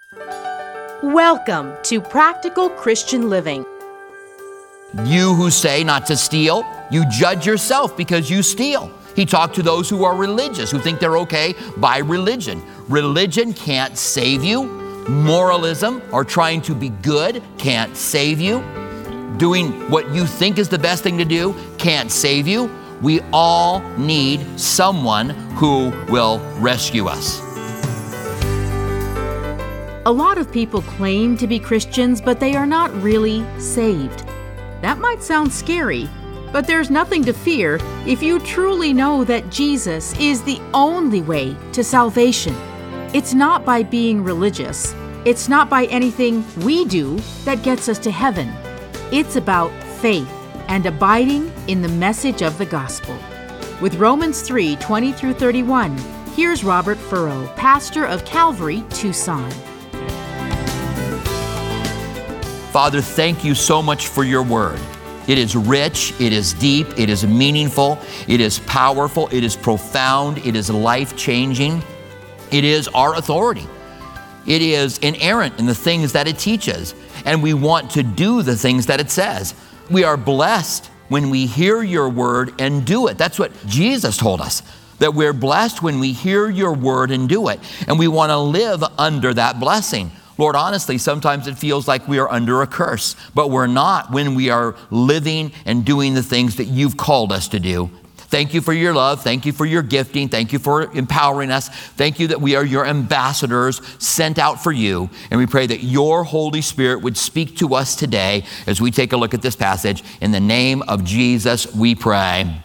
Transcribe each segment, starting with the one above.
Welcome to Practical Christian Living. You who say not to steal, you judge yourself because you steal. He talked to those who are religious, who think they're okay by religion. Religion can't save you. Moralism, or trying to be good, can't save you. Doing what you think is the best thing to do can't save you. We all need someone who will rescue us. A lot of people claim to be Christians, but they are not really saved. That might sound scary, but there's nothing to fear if you truly know that Jesus is the only way to salvation. It's not by being religious. It's not by anything we do that gets us to heaven. It's about faith and abiding in the message of the gospel. With Romans 3:20-31, here's Robert Furrow, pastor of Calvary, Tucson. Father, thank you so much for your word. It is rich, it is deep, it is meaningful, it is powerful, it is profound, it is life-changing. It is our authority. It is inerrant in the things that it teaches, and we want to do the things that it says. We are blessed when we hear your word and do it. That's what Jesus told us, that we're blessed when we hear your word and do it, and we want to live under that blessing. Lord, honestly, sometimes it feels like we are under a curse, but we're not when we are living and doing the things that you've called us to do. Thank you for your love. Thank you for your gifting. Thank you for empowering us. Thank you that we are your ambassadors sent out for you. And we pray that your Holy Spirit would speak to us today as we take a look at this passage. In the name of Jesus, we pray.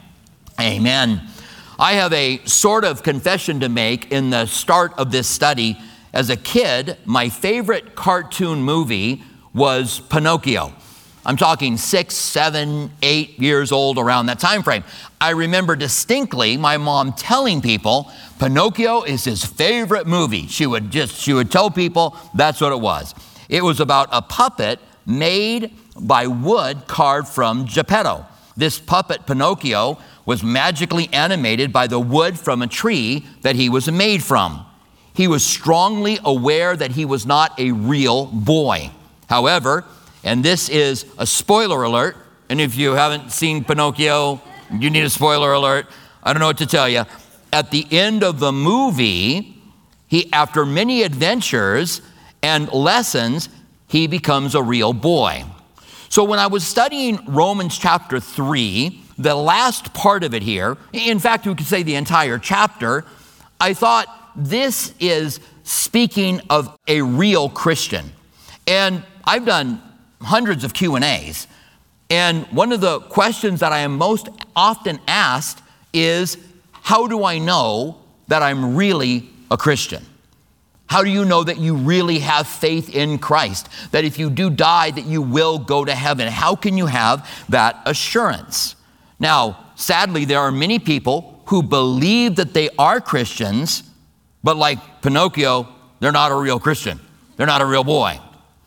Amen. I have a sort of confession to make in the start of this study. As a kid, my favorite cartoon movie was Pinocchio. I'm talking 6, 7, 8 years old, around that time frame. I remember distinctly my mom telling people Pinocchio is his favorite movie. She would tell people that's what it was. It was about a puppet made by wood carved from Geppetto. This puppet, Pinocchio, was magically animated by the wood from a tree that he was made from. He was strongly aware that he was not a real boy. However, and this is a spoiler alert, and if you haven't seen Pinocchio, you need a spoiler alert. I don't know what to tell you. At the end of the movie, after many adventures and lessons, he becomes a real boy. So when I was studying Romans chapter 3, the last part of it here, in fact, we could say the entire chapter, I thought, this is speaking of a real Christian. And I've done hundreds of Q&As. And one of the questions that I am most often asked is, how do I know that I'm really a Christian? How do you know that you really have faith in Christ? That if you do die, that you will go to heaven? How can you have that assurance? Now, sadly, there are many people who believe that they are Christians, but like Pinocchio, they're not a real Christian. They're not a real boy.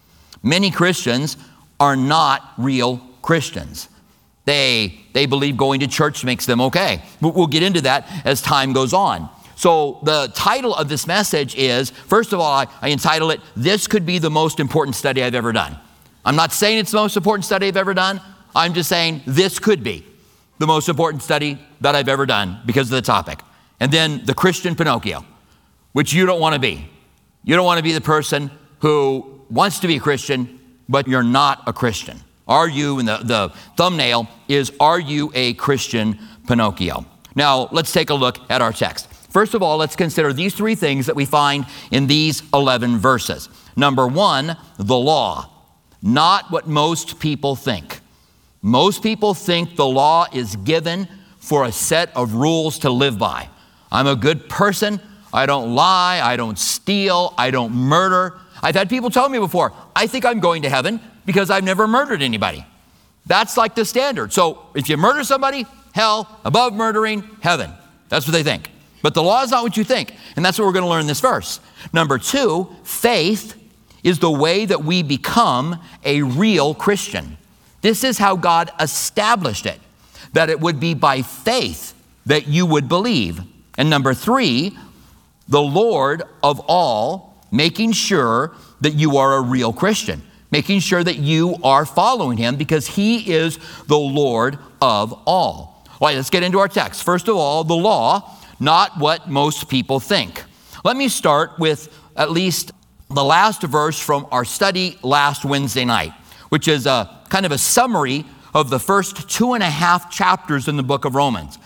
Many Christians are not real Christians. They believe going to church makes them okay. But we'll get into that as time goes on. So the title of this message is, first of all, I entitle it, This Could Be the Most Important Study I've Ever Done. I'm not saying it's the most important study I've ever done. I'm just saying this could be the most important study that I've ever done because of the topic. And then the Christian Pinocchio, which you don't want to be. You don't want to be the person who wants to be a Christian, but you're not a Christian. Are you, and the thumbnail is, are you a Christian Pinocchio? Now, let's take a look at our text. First of all, let's consider these three things that we find in these 11 verses. Number one, the law. Not what most people think. Most people think the law is given for a set of rules to live by. I'm a good person. I don't lie, I don't steal, I don't murder. I've had people tell me before, I think I'm going to heaven because I've never murdered anybody. That's like the standard. So if you murder somebody, hell, above murdering, heaven. That's what they think. But the law is not what you think. And that's what we're going to learn in this verse. Number two, faith is the way that we become a real Christian. This is how God established it, that it would be by faith that you would believe. And number three, the Lord of all, making sure that you are a real Christian, making sure that you are following him because he is the Lord of all. All right, let's get into our text. First of all, the law, not what most people think. Let me start with at least the last verse from our study last Wednesday night, which is a kind of a summary of the first 2.5 chapters in the book of Romans.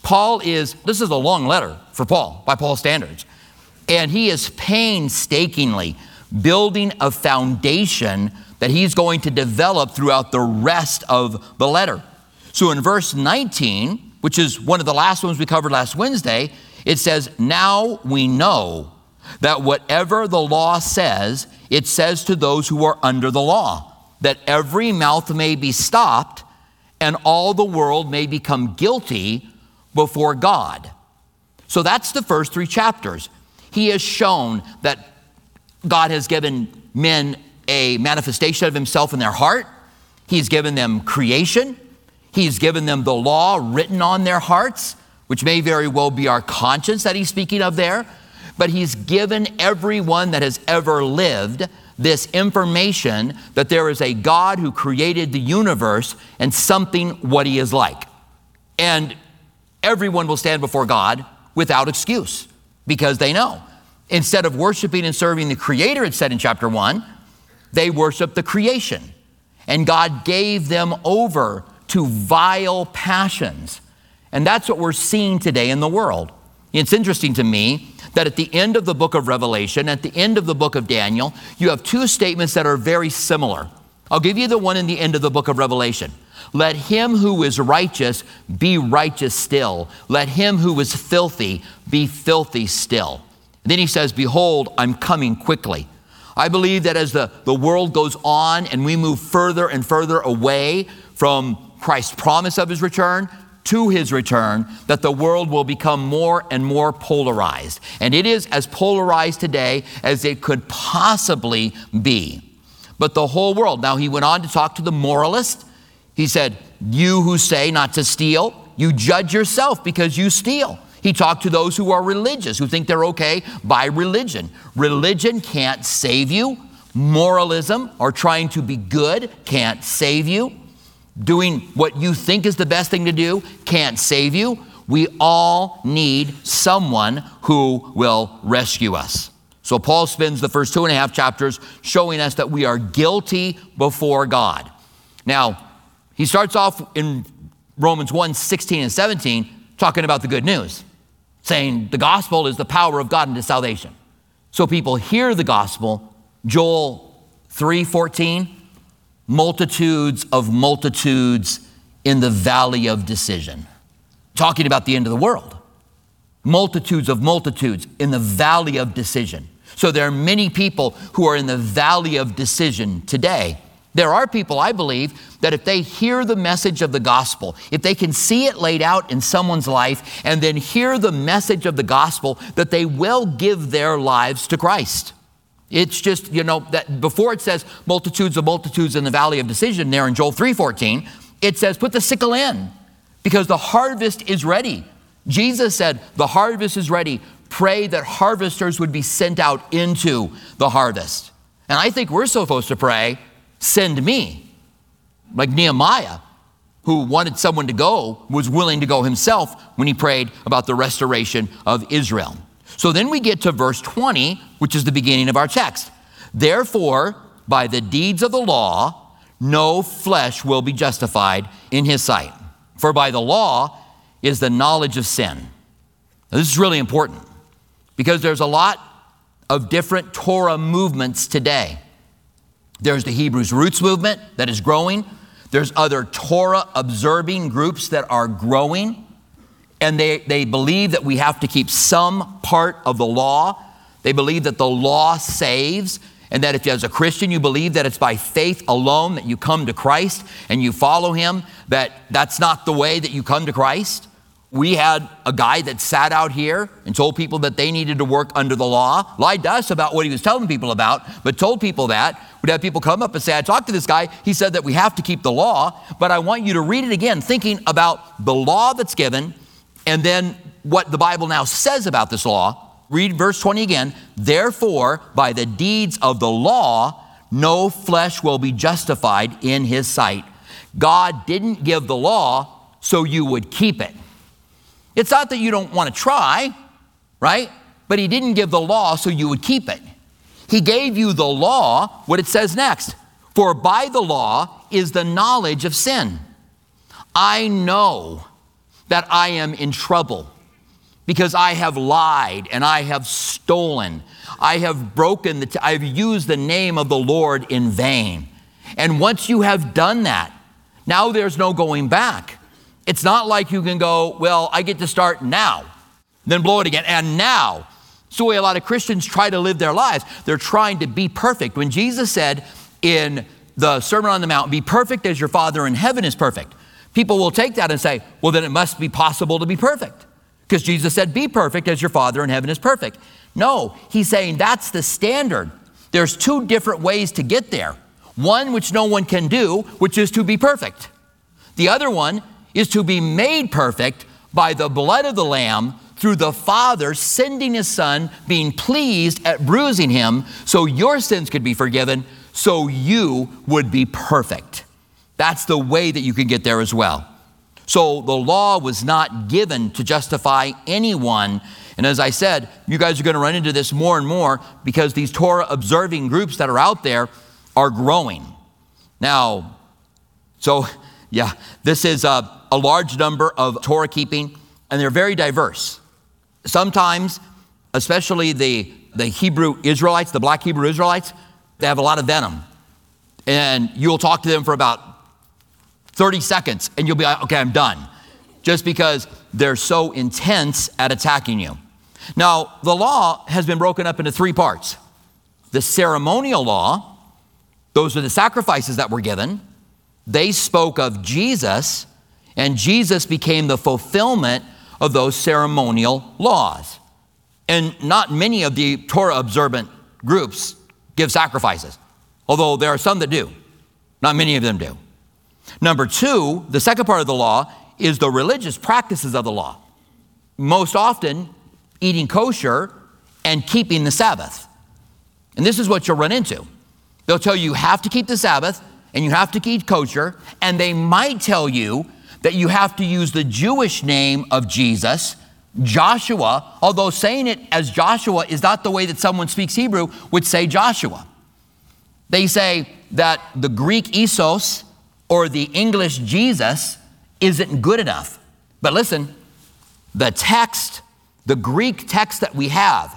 This is a long letter for Paul, by Paul's standards. And he is painstakingly building a foundation that he's going to develop throughout the rest of the letter. So in verse 19, which is one of the last ones we covered last Wednesday, it says, now we know that whatever the law says, it says to those who are under the law, that every mouth may be stopped and all the world may become guilty before God. So that's the first 3 chapters. He has shown that God has given men a manifestation of himself in their heart. He's given them creation. He's given them the law written on their hearts, which may very well be our conscience that he's speaking of there. But he's given everyone that has ever lived this information that there is a God who created the universe and something what he is like. And everyone will stand before God without excuse because they know. Instead of worshiping and serving the Creator, it said in chapter 1, they worship the creation. And God gave them over to vile passions. And that's what we're seeing today in the world. It's interesting to me that at the end of the book of Revelation, at the end of the book of Daniel, you have 2 statements that are very similar. I'll give you the one in the end of the book of Revelation. Let him who is righteous be righteous still. Let him who is filthy be filthy still. And then he says, behold, I'm coming quickly. I believe that as the world goes on and we move further and further away from Christ's promise of his return to his return, that the world will become more and more polarized. And it is as polarized today as it could possibly be. But the whole world. Now he went on to talk to the moralist. He said, you who say not to steal, you judge yourself because you steal. He talked to those who are religious, who think they're okay by religion. Religion can't save you. Moralism, or trying to be good, can't save you. Doing what you think is the best thing to do can't save you. We all need someone who will rescue us. So Paul spends the first 2.5 chapters showing us that we are guilty before God. Now, he starts off in Romans 1, 16 and 17, talking about the good news, saying the gospel is the power of God into salvation. So people hear the gospel. Joel 3:14, multitudes of multitudes in the valley of decision. Talking about the end of the world. Multitudes of multitudes in the valley of decision. So there are many people who are in the valley of decision today. There are people, I believe, that if they hear the message of the gospel, if they can see it laid out in someone's life and then hear the message of the gospel, that they will give their lives to Christ. It's just, that before it says multitudes of multitudes in the valley of decision there in Joel 3:14, it says put the sickle in because the harvest is ready. Jesus said the harvest is ready. Pray that harvesters would be sent out into the harvest. And I think we're supposed to pray, send me. Like Nehemiah, who wanted someone to go, was willing to go himself when he prayed about the restoration of Israel. So then we get to verse 20, which is the beginning of our text. Therefore, by the deeds of the law, no flesh will be justified in his sight. For by the law is the knowledge of sin. Now, this is really important because there's a lot of different Torah movements today. There's the Hebrews Roots movement that is growing. There's other Torah observing groups that are growing. And they believe that we have to keep some part of the law. They believe that the law saves, and that if as a Christian you believe that it's by faith alone that you come to Christ and you follow him, that's not the way that you come to Christ. We had a guy that sat out here and told people that they needed to work under the law, lied to us about what he was telling people about, but told people that. We'd have people come up and say, I talked to this guy. He said that we have to keep the law, but I want you to read it again, thinking about the law that's given and then what the Bible now says about this law. read verse 20 again. Therefore, by the deeds of the law, no flesh will be justified in his sight. God didn't give the law so you would keep it. It's not that you don't want to try, right? But he didn't give the law so you would keep it. He gave you the law, what it says next. For by the law is the knowledge of sin. I know that I am in trouble because I have lied and I have stolen. I have broken, I've used the name of the Lord in vain. And once you have done that, now there's no going back. It's not like you can go, well, I get to start now, then blow it again, and now. It's the way a lot of Christians try to live their lives. They're trying to be perfect. When Jesus said in the Sermon on the Mount, be perfect as your Father in heaven is perfect, people will take that and say, well, then it must be possible to be perfect. Because Jesus said, be perfect as your Father in heaven is perfect. No, he's saying that's the standard. There's two different ways to get there. One which no one can do, which is to be perfect. The other one is to be made perfect by the blood of the Lamb through the Father sending his Son, being pleased at bruising him so your sins could be forgiven, so you would be perfect. That's the way that you can get there as well. So the law was not given to justify anyone. And as I said, you guys are going to run into this more and more because these Torah observing groups that are out there are growing. Now, so yeah, this is a large number of Torah keeping, and they're very diverse. Sometimes, especially the Hebrew Israelites, the black Hebrew Israelites, they have a lot of venom. And you'll talk to them for about 30 seconds and you'll be like, okay, I'm done. Just because they're so intense at attacking you. Now, the law has been broken up into three parts. The ceremonial law, those are the sacrifices that were given. They spoke of Jesus, and Jesus became the fulfillment of those ceremonial laws. And not many of the Torah observant groups give sacrifices, although there are some that do. Not many of them do. Number two, the second part of the law is the religious practices of the law. Most often, eating kosher and keeping the Sabbath. And this is what you'll run into. They'll tell you have to keep the Sabbath and you have to keep kosher, and they might tell you that you have to use the Jewish name of Jesus, Joshua, although saying it as Joshua is not the way that someone speaks Hebrew would say Joshua. They say that the Greek Isos or the English Jesus isn't good enough. But listen, the text, the Greek text that we have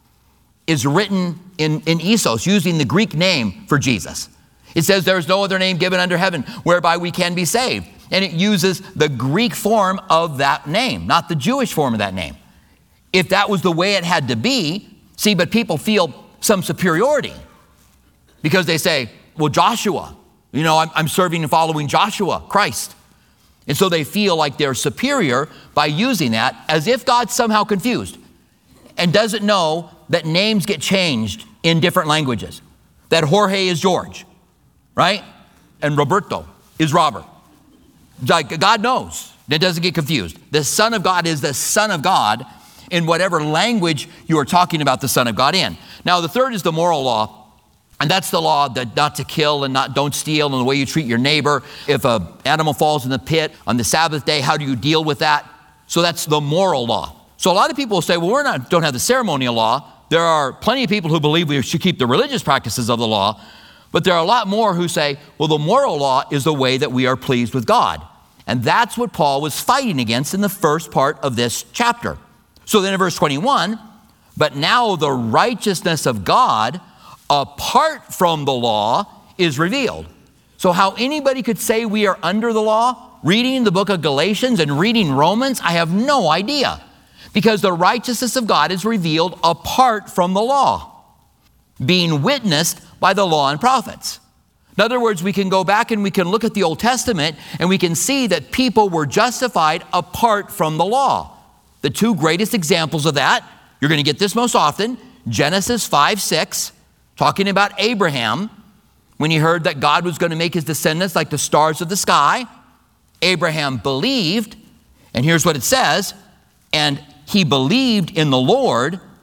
is written in Isos, using the Greek name for Jesus. It says there is no other name given under heaven whereby we can be saved. And it uses the Greek form of that name, not the Jewish form of that name. If that was the way it had to be, see, but people feel some superiority because they say, well, Joshua, I'm serving and following Joshua, Christ. And so they feel like they're superior by using that as if God's somehow confused and doesn't know that names get changed in different languages. That Jorge is George, right? And Roberto is Robert. Like God knows. That doesn't get confused. The Son of God is the Son of God in whatever language you are talking about the Son of God in. Now, the third is the moral law. And that's the law that not to kill and don't steal, and the way you treat your neighbor. If an animal falls in the pit on the Sabbath day, how do you deal with that? So that's the moral law. So a lot of people will say, well, don't have the ceremonial law. There are plenty of people who believe we should keep the religious practices of the law. But there are a lot more who say, well, the moral law is the way that we are pleased with God. And that's what Paul was fighting against in the first part of this chapter. So then in verse 21, but now the righteousness of God apart from the law is revealed. So how anybody could say we are under the law, reading the book of Galatians and reading Romans, I have no idea. Because the righteousness of God is revealed apart from the law, being witnessed by the law and prophets. In other words, we can go back and we can look at the Old Testament and we can see that people were justified apart from the law. The two greatest examples of that, you're going to get this most often, Genesis 5:6, talking about Abraham, when he heard that God was going to make his descendants like the stars of the sky. Abraham believed, and here's what it says, and he believed in the Lord,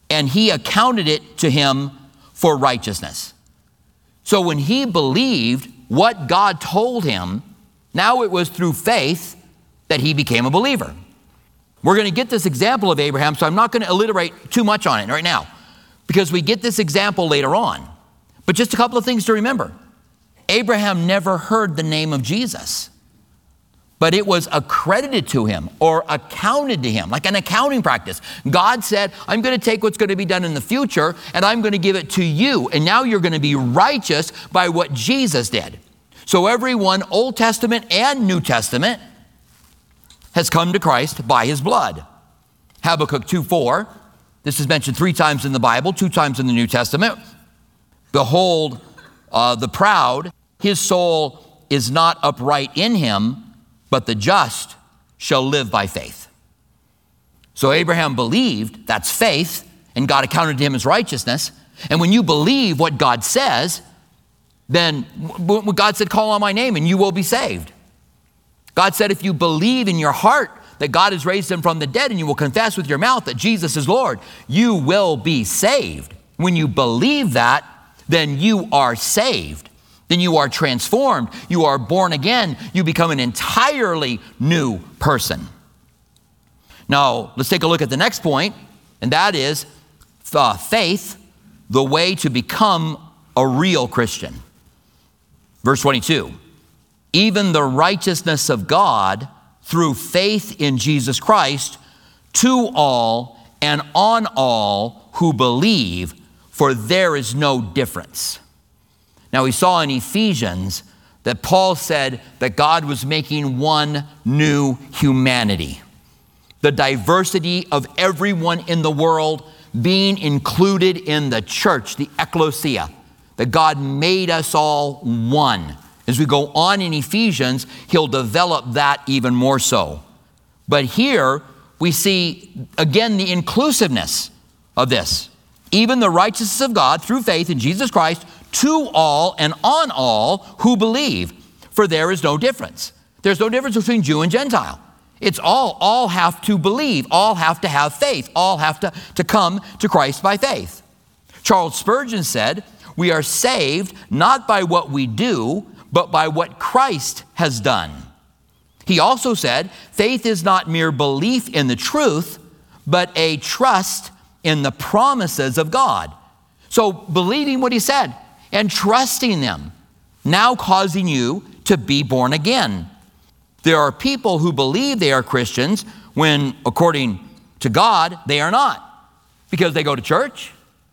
and he accounted it to him for righteousness. So when he believed what God told him, now it was through faith that he became a believer. We're going to get this example of Abraham, so I'm not going to alliterate too much on it right now, because we get this example later on. But just a couple of things to remember. Abraham never heard the name of Jesus, but it was accredited to him or accounted to him, like an accounting practice. God said, I'm going to take what's going to be done in the future and I'm going to give it to you. And now you're going to be righteous by what Jesus did. So everyone, Old Testament and New Testament, has come to Christ by his blood. Habakkuk 2:4, this is mentioned 3 times in the Bible, 2 times in the New Testament. Behold, the proud, his soul is not upright in him, but the just shall live by faith. So Abraham believed, that's faith, and God accounted to him as righteousness. And when you believe what God says, then God said, call on my name and you will be saved. God said, if you believe in your heart that God has raised him from the dead and you will confess with your mouth that Jesus is Lord, you will be saved. When you believe that, then you are saved. Then you are transformed. You are born again. You become an entirely new person. Now, let's take a look at the next point, and that is faith, the way to become a real Christian. Verse 22, even the righteousness of God through faith in Jesus Christ to all and on all who believe, for there is no difference. Now, we saw in Ephesians that Paul said that God was making one new humanity. The diversity of everyone in the world being included in the church, the ecclesia, that God made us all one. As we go on in Ephesians, he'll develop that even more so. But here we see again the inclusiveness of this. Even the righteousness of God through faith in Jesus Christ to all and on all who believe, for there is no difference. There's no difference between Jew and Gentile. It's all have to believe, all have to have faith, all have to come to Christ by faith. Charles Spurgeon said, we are saved not by what we do, but by what Christ has done. He also said, faith is not mere belief in the truth, but a trust in the promises of God. So believing what he said and trusting them, now causing you to be born again. There are people who believe they are Christians when, according to God, they are not, because they go to church.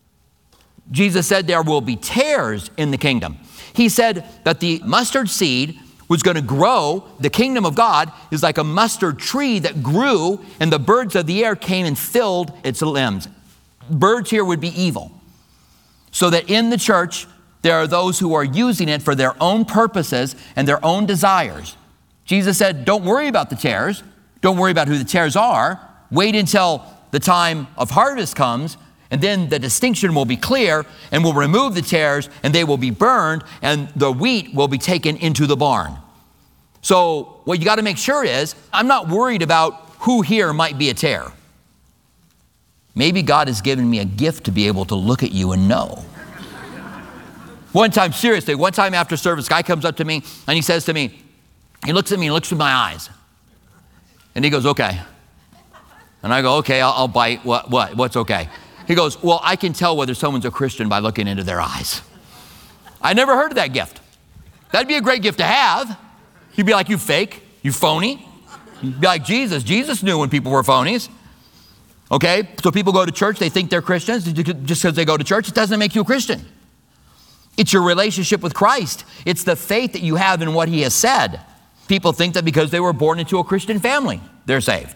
Jesus said there will be tares in the kingdom. He said that the mustard seed was going to grow. The kingdom of God is like a mustard tree that grew, and the birds of the air came and filled its limbs. Birds here would be evil. So that in the church, there are those who are using it for their own purposes and their own desires. Jesus said, don't worry about the tares. Don't worry about who the tares are. Wait until the time of harvest comes, and then the distinction will be clear, and we'll remove the tares, and they will be burned, and the wheat will be taken into the barn. So what you got to make sure is, I'm not worried about who here might be a tare. Maybe God has given me a gift to be able to look at you and know. One time, seriously, one time after service, a guy comes up to me and he says to me, he looks at me and looks through my eyes. And he goes, okay. And I go, okay, I'll bite. What's okay? He goes, well, I can tell whether someone's a Christian by looking into their eyes. I never heard of that gift. That'd be a great gift to have. You'd be like, you fake, you phony. You'd be like Jesus. Jesus knew when people were phonies. Okay, so people go to church, they think they're Christians. Just because they go to church, it doesn't make you a Christian. It's your relationship with Christ. It's the faith that you have in what he has said. People think that because they were born into a Christian family, they're saved.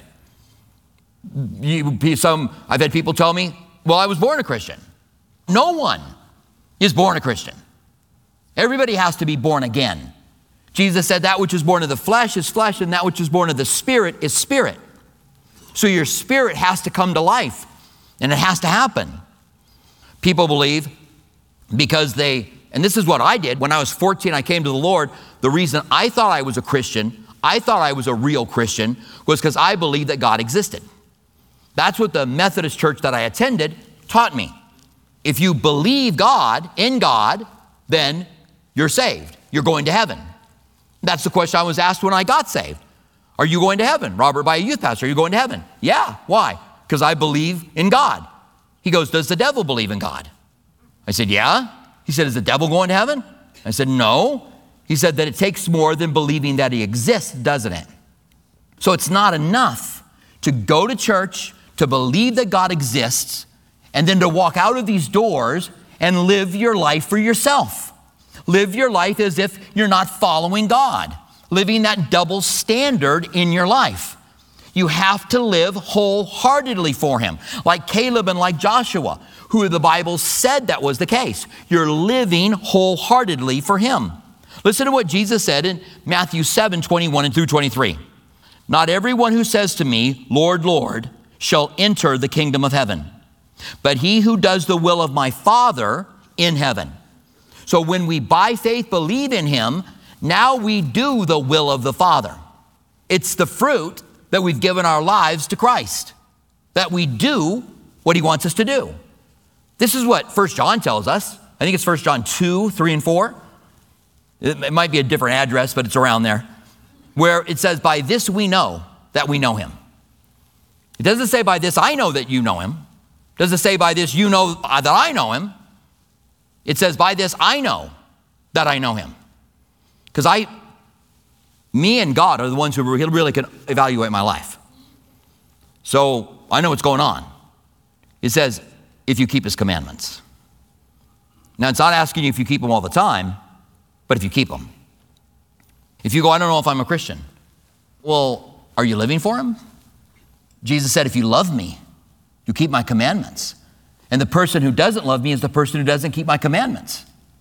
I've had people tell me, well, I was born a Christian. No one is born a Christian. Everybody has to be born again. Jesus said that which is born of the flesh is flesh, and that which is born of the spirit is spirit. So your spirit has to come to life, and it has to happen. People believe because and this is what I did. When I was 14, I came to the Lord. The reason I thought I was a Christian, I thought I was a real Christian, was because I believed that God existed. That's what the Methodist church that I attended taught me. If you believe God, in God, then you're saved. You're going to heaven. That's the question I was asked when I got saved. Are you going to heaven? Robert, by a youth pastor, are you going to heaven? Yeah. Why? Because I believe in God. He goes, does the devil believe in God? I said, yeah. He said, is the devil going to heaven? I said, no. He said that it takes more than believing that he exists, doesn't it? So it's not enough to go to church, to believe that God exists, and then to walk out of these doors and live your life for yourself. Live your life as if you're not following God, living that double standard in your life. You have to live wholeheartedly for him, like Caleb and like Joshua, who the Bible said that was the case. You're living wholeheartedly for him. Listen to what Jesus said in Matthew 7:21 through 23. Not everyone who says to me, Lord, Lord, shall enter the kingdom of heaven, but he who does the will of my Father in heaven. So when we by faith believe in him, now we do the will of the Father. It's the fruit that we've given our lives to Christ, that we do what he wants us to do. This is what 1 John tells us. I think it's 1 John 2, 3, and 4. It might be a different address, but it's around there, where it says, by this we know that we know him. It doesn't say by this I know that you know him. It doesn't say by this you know that I know him. It says by this I know that I know him. Because me and God are the ones who really can evaluate my life. So I know what's going on. It says, if you keep his commandments. Now, it's not asking you if you keep them all the time, but if you keep them. If you go, I don't know if I'm a Christian. Well, are you living for him? Jesus said, if you love me, you keep my commandments. And the person who doesn't love me is the person who doesn't keep my commandments.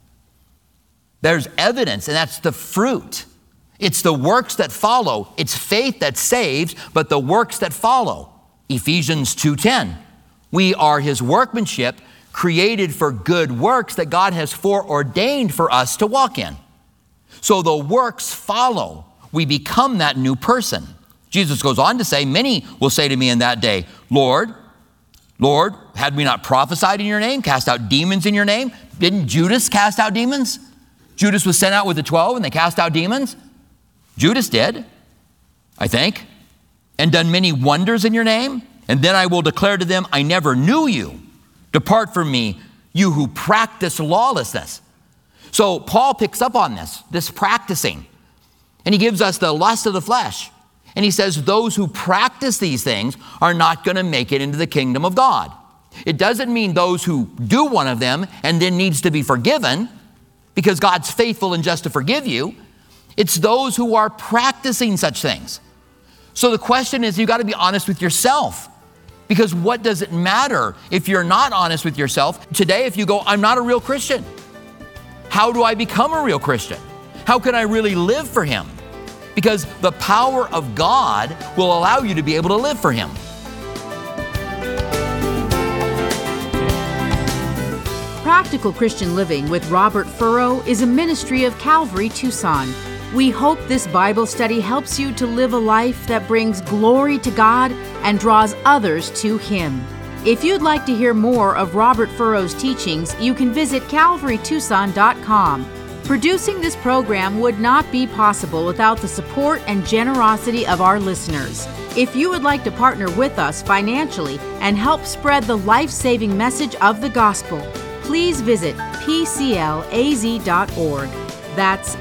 There's evidence, and that's the fruit. It's the works that follow. It's faith that saves, but the works that follow. Ephesians 2:10. We are his workmanship, created for good works that God has foreordained for us to walk in. So the works follow. We become that new person. Jesus goes on to say, many will say to me in that day, Lord, Lord, had we not prophesied in your name, cast out demons in your name? Didn't Judas cast out demons? Judas was sent out with the 12 and they cast out demons. Judas did, I think, and done many wonders in your name. And then I will declare to them, I never knew you. Depart from me, you who practice lawlessness. So Paul picks up on this practicing, and he gives us the lust of the flesh. And he says those who practice these things are not going to make it into the kingdom of God. It doesn't mean those who do one of them and then needs to be forgiven, because God's faithful and just to forgive you. It's those who are practicing such things. So the question is, you've got to be honest with yourself. Because what does it matter if you're not honest with yourself? Today, if you go, I'm not a real Christian. How do I become a real Christian? How can I really live for him? Because the power of God will allow you to be able to live for him. Practical Christian Living with Robert Furrow is a ministry of Calvary Tucson. We hope this Bible study helps you to live a life that brings glory to God and draws others to him. If you'd like to hear more of Robert Furrow's teachings, you can visit calvarytucson.com. Producing this program would not be possible without the support and generosity of our listeners. If you would like to partner with us financially and help spread the life-saving message of the gospel, please visit pclaz.org. That's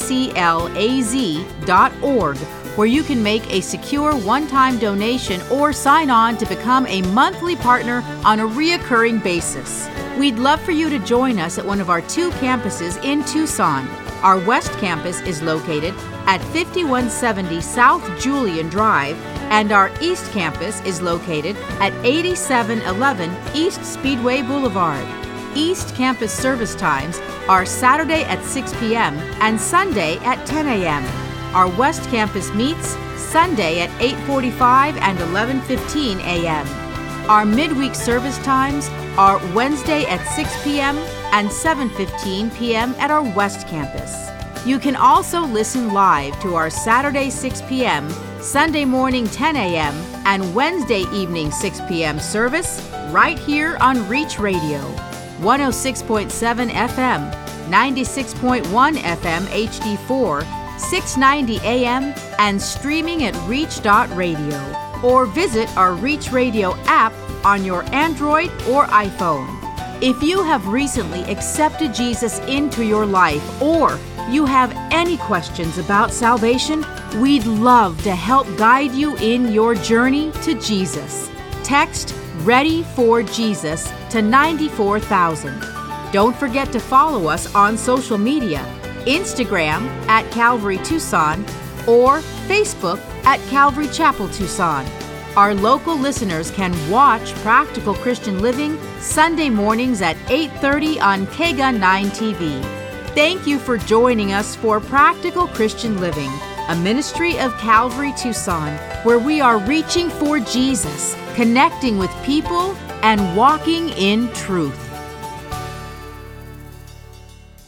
pclaz.org, where you can make a secure one-time donation or sign on to become a monthly partner on a reoccurring basis. We'd love for you to join us at one of our 2 campuses in Tucson. Our West Campus is located at 5170 South Julian Drive, and our East Campus is located at 8711 East Speedway Boulevard. East Campus service times are Saturday at 6 p.m. and Sunday at 10 a.m. Our West Campus meets Sunday at 8:45 and 11:15 a.m. Our midweek service times are Wednesday at 6 p.m. and 7:15 p.m. at our West Campus. You can also listen live to our Saturday 6 p.m., Sunday morning 10 a.m., and Wednesday evening 6 p.m. service right here on Reach Radio, 106.7 FM, 96.1 FM HD4, 690 AM, and streaming at reach.radio. Or visit our Reach Radio app on your Android or iPhone. If you have recently accepted Jesus into your life, or you have any questions about salvation, we'd love to help guide you in your journey to Jesus. Text Ready for Jesus to 94,000. Don't forget to follow us on social media, Instagram at Calvary Tucson or Facebook at Calvary Chapel Tucson. Our local listeners can watch Practical Christian Living Sunday mornings at 8:30 on KGUN 9 TV. Thank you for joining us for Practical Christian Living, a ministry of Calvary Tucson, where we are reaching for Jesus, connecting with people, and walking in truth.